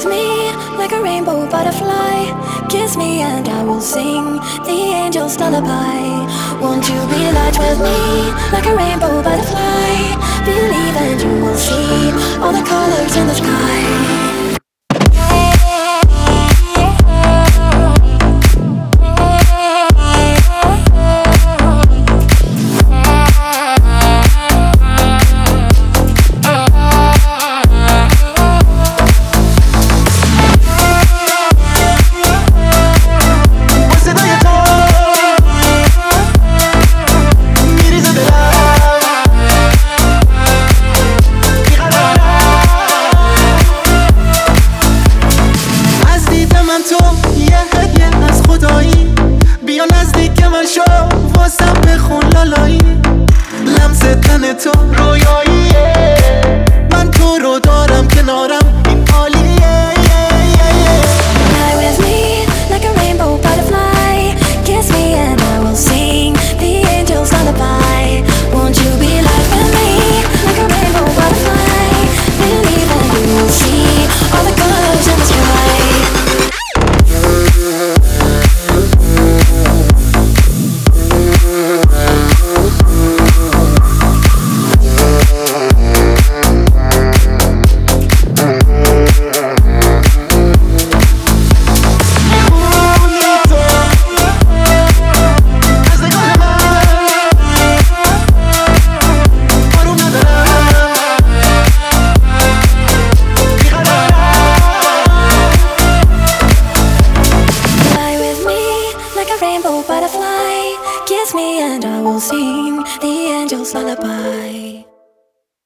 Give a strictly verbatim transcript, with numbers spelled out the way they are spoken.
with me like a rainbow butterfly. Kiss me and I will sing the angel's lullaby. Won't you be large with me like a rainbow butterfly? Believe and you will see all the colors in the sky. لمس تن تو رویاییه، من تو رو دارم کنارم.